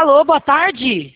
Alô, boa tarde.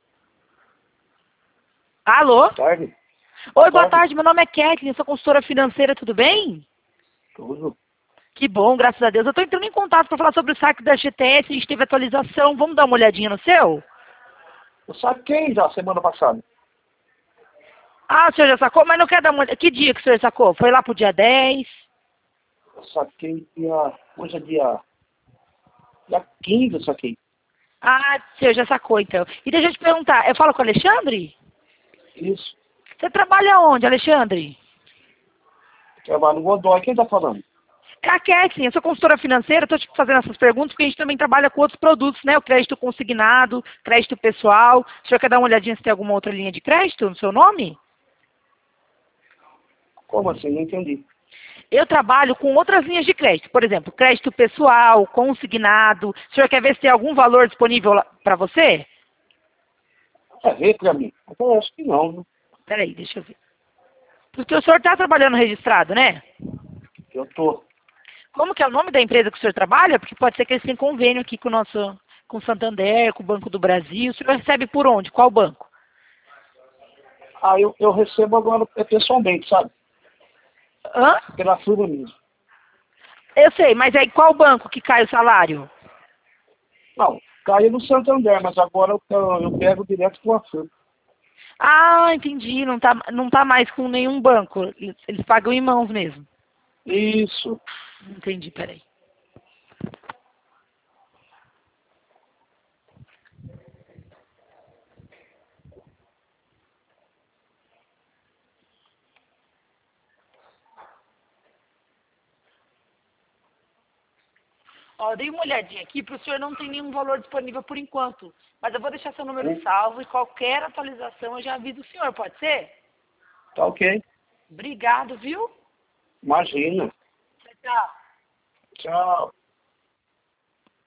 Alô? Boa tarde. Oi, boa tarde. Meu nome é Kathleen, sou consultora financeira, tudo bem? Tudo. Que bom, graças a Deus. Eu estou entrando em contato para falar sobre o saque da GTS, a gente teve atualização. Vamos dar uma olhadinha no seu? Eu saquei já semana passada. Ah, o senhor já sacou? Mas não quer dar uma olhada. Que dia que o senhor sacou? Foi lá pro dia 10? Eu saquei hoje é dia 15 eu saquei. Ah, o senhor já sacou, então. E deixa eu te perguntar, eu falo com o Alexandre? Isso. Você trabalha onde, Alexandre? Trabalho no Godoy. Quem tá falando? É a Kathleen, eu sou consultora financeira, estou te fazendo essas perguntas porque a gente também trabalha com outros produtos, né? O crédito consignado, crédito pessoal. O senhor quer dar uma olhadinha se tem alguma outra linha de crédito no seu nome? Como assim? Não entendi. Eu trabalho com outras linhas de crédito, por exemplo, crédito pessoal, consignado. O senhor quer ver se tem algum valor disponível para você? É ver pra mim? Eu acho que não, viu? Peraí, deixa eu ver. Porque o senhor está trabalhando registrado, né? Eu tô. Como que é o nome da empresa que o senhor trabalha? Porque pode ser que eles tenham convênio aqui com o nosso, com o Santander, com o Banco do Brasil. O senhor recebe por onde? Qual banco? Eu recebo agora pessoalmente, sabe? Hã? Pela firma mesmo. Eu sei, mas aí qual banco que cai o salário? Não, caiu no Santander, mas agora eu pego direto com a firma. Ah, entendi. Não tá mais com nenhum banco. Eles pagam em mãos mesmo. Isso. Entendi, peraí. Ó, eu dei uma olhadinha aqui, para o senhor não tem nenhum valor disponível por enquanto. Mas eu vou deixar seu número salvo e qualquer atualização eu já aviso o senhor, pode ser? Tá ok. Obrigado, viu? Imagina. Tchau, tchau. Tchau.